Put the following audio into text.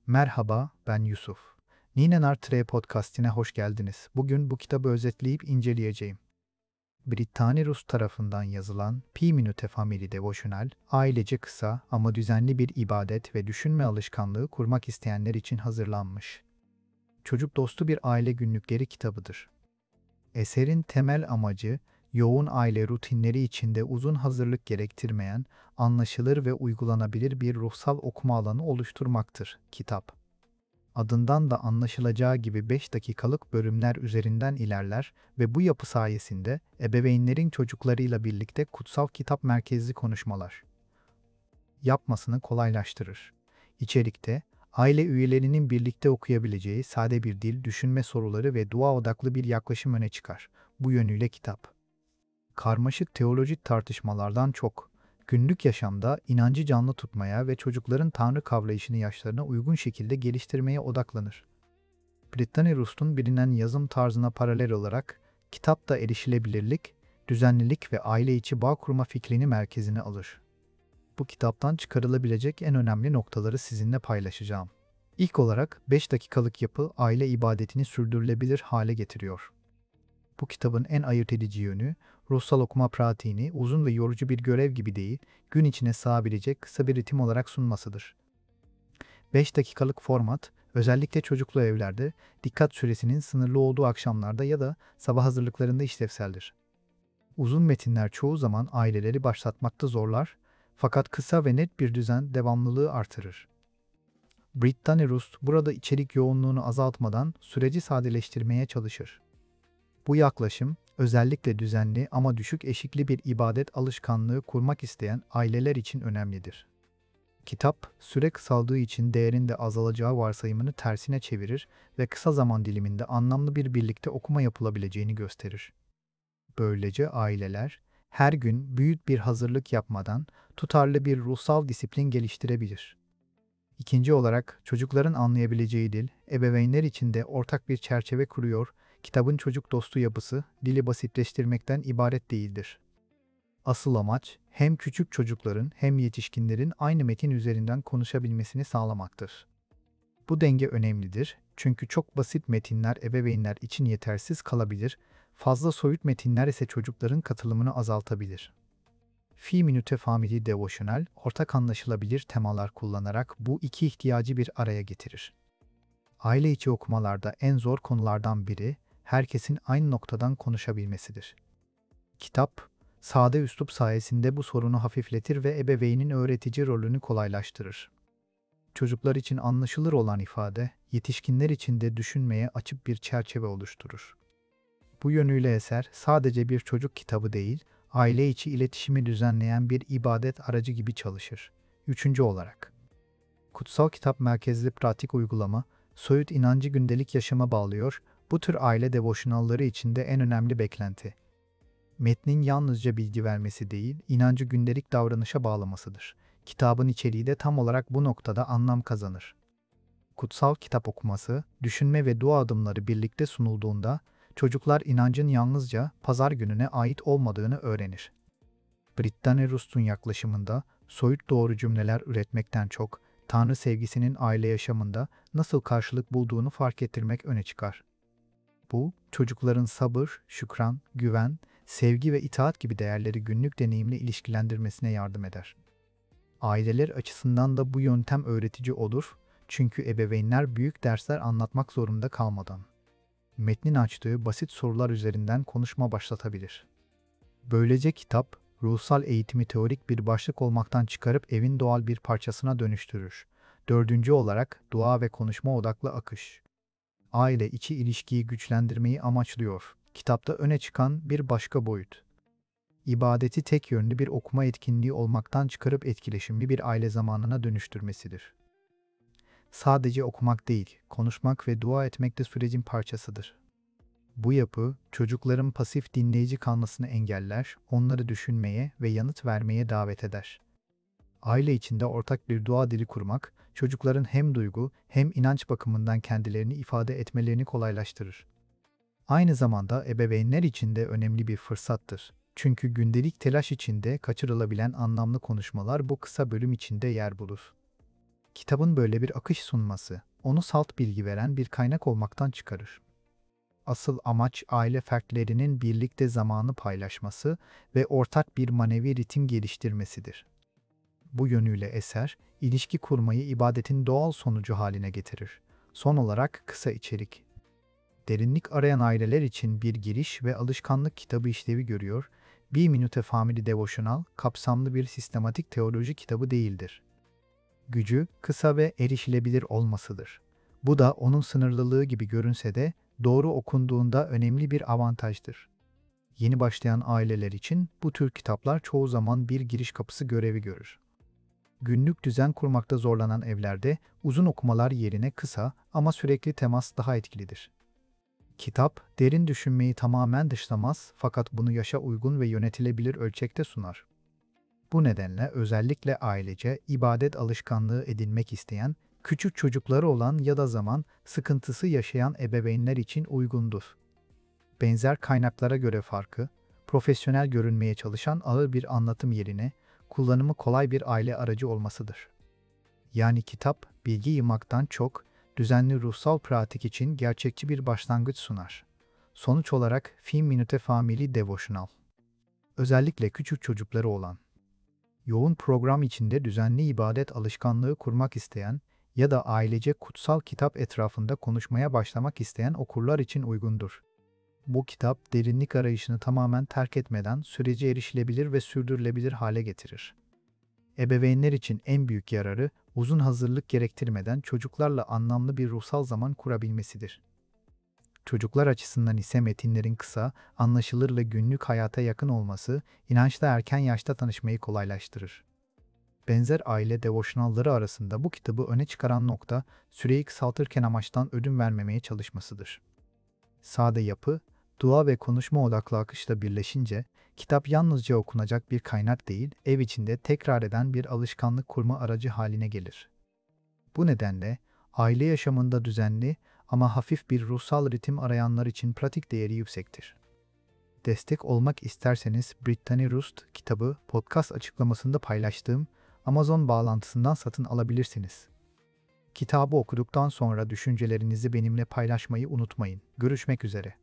Merhaba, ben Yusuf. Ninenar Tre Podcast'ine hoş geldiniz. Bugün bu kitabı özetleyip inceleyeceğim. Brittany Rus tarafından yazılan Pi Minute Family Devotional, ailece kısa ama düzenli bir ibadet ve düşünme alışkanlığı kurmak isteyenler için hazırlanmış. Çocuk dostu bir aile günlükleri kitabıdır. Eserin temel amacı, yoğun aile rutinleri içinde uzun hazırlık gerektirmeyen, anlaşılır ve uygulanabilir bir ruhsal okuma alanı oluşturmaktır. Kitap adından da anlaşılacağı gibi 5 dakikalık bölümler üzerinden ilerler ve bu yapı sayesinde ebeveynlerin çocuklarıyla birlikte kutsal kitap merkezli konuşmalar yapmasını kolaylaştırır. İçerikte, aile üyelerinin birlikte okuyabileceği sade bir dil, düşünme soruları ve dua odaklı bir yaklaşım öne çıkar. Bu yönüyle kitap, karmaşık teolojik tartışmalardan çok, günlük yaşamda inancı canlı tutmaya ve çocukların Tanrı kavrayışını yaşlarına uygun şekilde geliştirmeye odaklanır. Brittany Rust'un bilinen yazım tarzına paralel olarak, kitap da erişilebilirlik, düzenlilik ve aile içi bağ kurma fikrini merkezine alır. Bu kitaptan çıkarılabilecek en önemli noktaları sizinle paylaşacağım. İlk olarak 5 dakikalık yapı aile ibadetini sürdürülebilir hale getiriyor. Bu kitabın en ayırt edici yönü, ruhsal okuma pratiğini uzun ve yorucu bir görev gibi değil, gün içine sığabilecek kısa bir ritim olarak sunmasıdır. 5 dakikalık format, özellikle çocuklu evlerde, dikkat süresinin sınırlı olduğu akşamlarda ya da sabah hazırlıklarında işlevseldir. Uzun metinler çoğu zaman aileleri başlatmakta zorlar, fakat kısa ve net bir düzen devamlılığı artırır. Brittany Rust burada içerik yoğunluğunu azaltmadan süreci sadeleştirmeye çalışır. Bu yaklaşım, özellikle düzenli ama düşük eşikli bir ibadet alışkanlığı kurmak isteyen aileler için önemlidir. Kitap, süre kısaldığı için değerin de azalacağı varsayımını tersine çevirir ve kısa zaman diliminde anlamlı bir birlikte okuma yapılabileceğini gösterir. Böylece aileler, her gün büyük bir hazırlık yapmadan tutarlı bir ruhsal disiplin geliştirebilir. İkinci olarak, çocukların anlayabileceği dil, ebeveynler için de ortak bir çerçeve kuruyor. Kitabın çocuk dostu yapısı, dili basitleştirmekten ibaret değildir. Asıl amaç, hem küçük çocukların hem yetişkinlerin aynı metin üzerinden konuşabilmesini sağlamaktır. Bu denge önemlidir, çünkü çok basit metinler ebeveynler için yetersiz kalabilir, fazla soyut metinler ise çocukların katılımını azaltabilir. Fi Minute Family Devotional, ortak anlaşılabilir temalar kullanarak bu iki ihtiyacı bir araya getirir. Aile içi okumalarda en zor konulardan biri, herkesin aynı noktadan konuşabilmesidir. Kitap, sade üslup sayesinde bu sorunu hafifletir ve ebeveynin öğretici rolünü kolaylaştırır. Çocuklar için anlaşılır olan ifade, yetişkinler için de düşünmeye açık bir çerçeve oluşturur. Bu yönüyle eser sadece bir çocuk kitabı değil, aile içi iletişimi düzenleyen bir ibadet aracı gibi çalışır. Üçüncü olarak, kutsal kitap merkezli pratik uygulama, soyut inancı gündelik yaşama bağlıyor, bu tür aile devoşnalları için de en önemli beklenti. Metnin yalnızca bilgi vermesi değil, inancı gündelik davranışa bağlamasıdır. Kitabın içeriği de tam olarak bu noktada anlam kazanır. Kutsal kitap okuması, düşünme ve dua adımları birlikte sunulduğunda, çocuklar inancın yalnızca pazar gününe ait olmadığını öğrenir. Brittany Rust'un yaklaşımında, soyut doğru cümleler üretmekten çok, Tanrı sevgisinin aile yaşamında nasıl karşılık bulduğunu fark ettirmek öne çıkar. Bu, çocukların sabır, şükran, güven, sevgi ve itaat gibi değerleri günlük deneyimle ilişkilendirmesine yardım eder. Aileler açısından da bu yöntem öğretici olur, çünkü ebeveynler büyük dersler anlatmak zorunda kalmadan, metnin açtığı basit sorular üzerinden konuşma başlatabilir. Böylece kitap, ruhsal eğitimi teorik bir başlık olmaktan çıkarıp evin doğal bir parçasına dönüştürür. Dördüncü olarak, dua ve konuşma odaklı akış. Aile içi ilişkiyi güçlendirmeyi amaçlıyor. Kitapta öne çıkan bir başka boyut. İbadeti tek yönlü bir okuma etkinliği olmaktan çıkarıp etkileşimli bir aile zamanına dönüştürmesidir. Sadece okumak değil, konuşmak ve dua etmek de sürecin parçasıdır. Bu yapı, çocukların pasif dinleyici kalmasını engeller, onları düşünmeye ve yanıt vermeye davet eder. Aile içinde ortak bir dua dili kurmak, çocukların hem duygu hem inanç bakımından kendilerini ifade etmelerini kolaylaştırır. Aynı zamanda ebeveynler için de önemli bir fırsattır. Çünkü gündelik telaş içinde kaçırılabilen anlamlı konuşmalar bu kısa bölüm içinde yer bulur. Kitabın böyle bir akış sunması, onu salt bilgi veren bir kaynak olmaktan çıkarır. Asıl amaç aile fertlerinin birlikte zamanı paylaşması ve ortak bir manevi ritim geliştirmesidir. Bu yönüyle eser, ilişki kurmayı ibadetin doğal sonucu haline getirir. Son olarak kısa içerik. Derinlik arayan aileler için bir giriş ve alışkanlık kitabı işlevi görüyor, Bir Minute Family Devotional, kapsamlı bir sistematik teoloji kitabı değildir. Gücü, kısa ve erişilebilir olmasıdır. Bu da onun sınırlılığı gibi görünse de, doğru okunduğunda önemli bir avantajdır. Yeni başlayan aileler için bu tür kitaplar çoğu zaman bir giriş kapısı görevi görür. Günlük düzen kurmakta zorlanan evlerde uzun okumalar yerine kısa ama sürekli temas daha etkilidir. Kitap, derin düşünmeyi tamamen dışlamaz fakat bunu yaşa uygun ve yönetilebilir ölçekte sunar. Bu nedenle özellikle ailece ibadet alışkanlığı edinmek isteyen, küçük çocukları olan ya da zaman sıkıntısı yaşayan ebeveynler için uygundur. Benzer kaynaklara göre farkı, profesyonel görünmeye çalışan ağır bir anlatım yerine kullanımı kolay bir aile aracı olmasıdır. Yani kitap, bilgi yığmaktan çok, düzenli ruhsal pratik için gerçekçi bir başlangıç sunar. Sonuç olarak Film Minute Family Devotional. Özellikle küçük çocukları olan, yoğun program içinde düzenli ibadet alışkanlığı kurmak isteyen ya da ailece kutsal kitap etrafında konuşmaya başlamak isteyen okurlar için uygundur. Bu kitap, derinlik arayışını tamamen terk etmeden süreci erişilebilir ve sürdürülebilir hale getirir. Ebeveynler için en büyük yararı, uzun hazırlık gerektirmeden çocuklarla anlamlı bir ruhsal zaman kurabilmesidir. Çocuklar açısından ise metinlerin kısa, anlaşılır ve günlük hayata yakın olması, inançla erken yaşta tanışmayı kolaylaştırır. Benzer aile devoşnalları arasında bu kitabı öne çıkaran nokta, süreyi kısaltırken amaçtan ödün vermemeye çalışmasıdır. Sade yapı, dua ve konuşma odaklı akışla birleşince, kitap yalnızca okunacak bir kaynak değil, ev içinde tekrar eden bir alışkanlık kurma aracı haline gelir. Bu nedenle, aile yaşamında düzenli ama hafif bir ruhsal ritim arayanlar için pratik değeri yüksektir. Destek olmak isterseniz Brittany Rust kitabı podcast açıklamasında paylaştığım Amazon bağlantısından satın alabilirsiniz. Kitabı okuduktan sonra düşüncelerinizi benimle paylaşmayı unutmayın. Görüşmek üzere.